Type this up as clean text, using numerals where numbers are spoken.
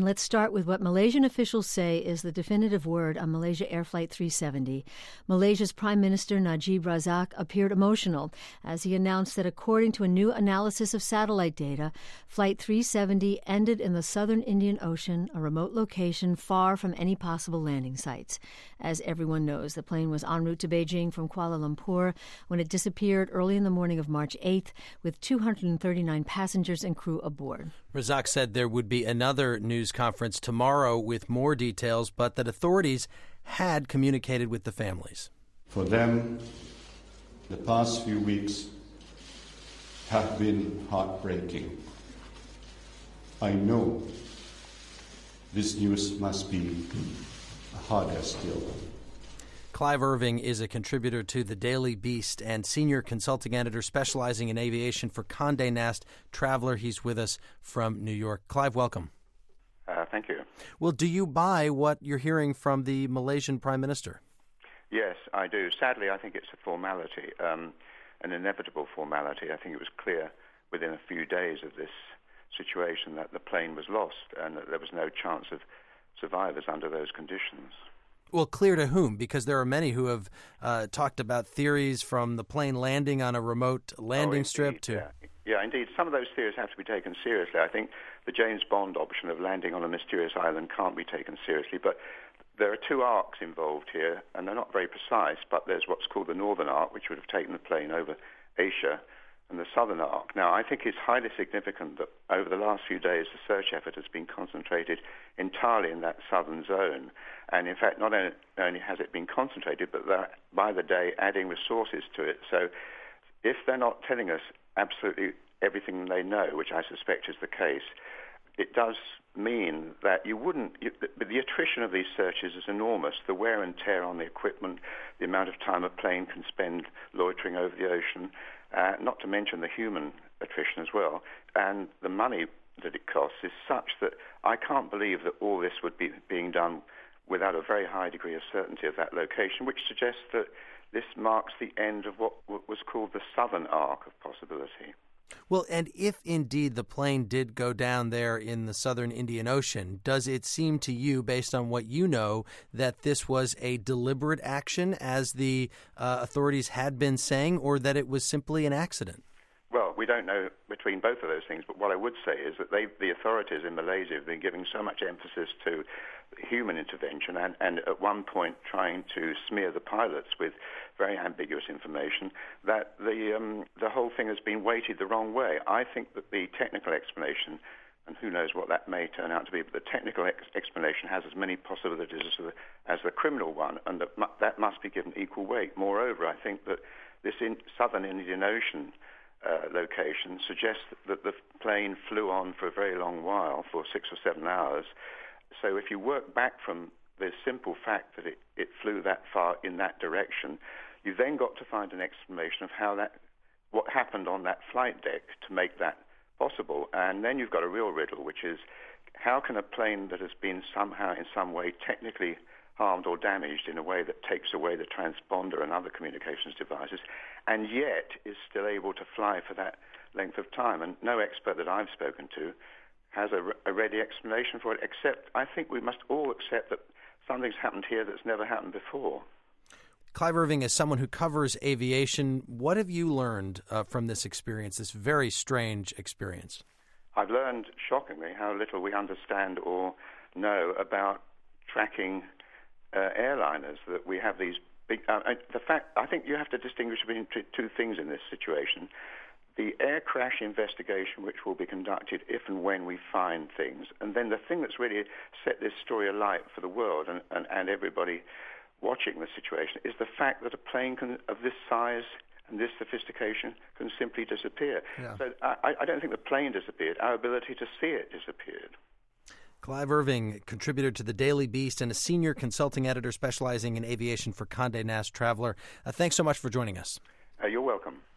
And let's start with what Malaysian officials say is the definitive word on Malaysia Air Flight 370. Malaysia's Prime Minister Najib Razak appeared emotional as he announced that according to a new analysis of satellite data, Flight 370 ended in the southern Indian Ocean, a remote location far from any possible landing sites. As everyone knows, the plane was en route to Beijing from Kuala Lumpur when it disappeared early in the morning of March 8th with 239 passengers and crew aboard. Razak said there would be another news conference tomorrow with more details, but that authorities had communicated with the families. For them, the past few weeks have been heartbreaking. I know this news must be harder still. Clive Irving is a contributor to The Daily Beast and senior consulting editor specializing in aviation for Condé Nast Traveler. He's with us from New York. Clive, welcome. Thank you. Well, do you buy what you're hearing from the Malaysian Prime Minister? Yes, I do. Sadly, I think it's a formality, an inevitable formality. I think it was clear within a few days of this situation that the plane was lost and that there was no chance of survivors under those conditions. Well, clear to whom? Because there are many who have talked about theories from the plane landing on a remote landing strip to... Yeah, indeed. Some of those theories have to be taken seriously. I think the James Bond option of landing on a mysterious island can't be taken seriously. But there are two arcs involved here, and they're not very precise, but there's what's called the northern arc, which would have taken the plane over Asia, and the southern arc. Now, I think it's highly significant that over the last few days, the search effort has been concentrated entirely in that southern zone. And in fact, not only has it been concentrated, but they're, by the day, adding resources to it. So if they're not telling us absolutely everything they know, which I suspect is the case, it does mean that the attrition of these searches is enormous. The wear and tear on the equipment, the amount of time a plane can spend loitering over the ocean, not to mention the human attrition as well, and the money that it costs is such that I can't believe that all this would be being done without a very high degree of certainty of that location, which suggests that this marks the end of what was called the southern arc of possibility. Well, and if indeed the plane did go down there in the southern Indian Ocean, does it seem to you, based on what you know, that this was a deliberate action, as the authorities had been saying, or that it was simply an accident? Well, we don't know between both of those things, but what I would say is that the authorities in Malaysia have been giving so much emphasis to human intervention and at one point trying to smear the pilots with very ambiguous information that the whole thing has been weighted the wrong way. I think that the technical explanation, and who knows what that may turn out to be, but the technical explanation has as many possibilities as the criminal one, and that must be given equal weight. Moreover, I think that this southern Indian Ocean location suggests that the plane flew on for a very long while, for 6 or 7 hours. So if you work back from the simple fact that it flew that far in that direction, you've then got to find an explanation of what happened on that flight deck to make that possible. And then you've got a real riddle, which is how can a plane that has been somehow in some way technically harmed or damaged in a way that takes away the transponder and other communications devices, and yet is still able to fly for that length of time? And no expert that I've spoken to has a ready explanation for it, except I think we must all accept that something's happened here that's never happened before. Clive Irving, as someone who covers aviation, what have you learned from this experience, this very strange experience? I've learned, shockingly, how little we understand or know about tracking airliners, that we have these big... I think you have to distinguish between two things in this situation. The air crash investigation, which will be conducted if and when we find things, and then the thing that's really set this story alight for the world and everybody watching the situation is the fact that a plane of this size and this sophistication can simply disappear. Yeah. So I don't think the plane disappeared. Our ability to see it disappeared. Clive Irving, contributor to The Daily Beast and a senior consulting editor specializing in aviation for Condé Nast Traveler. Thanks so much for joining us. You're welcome.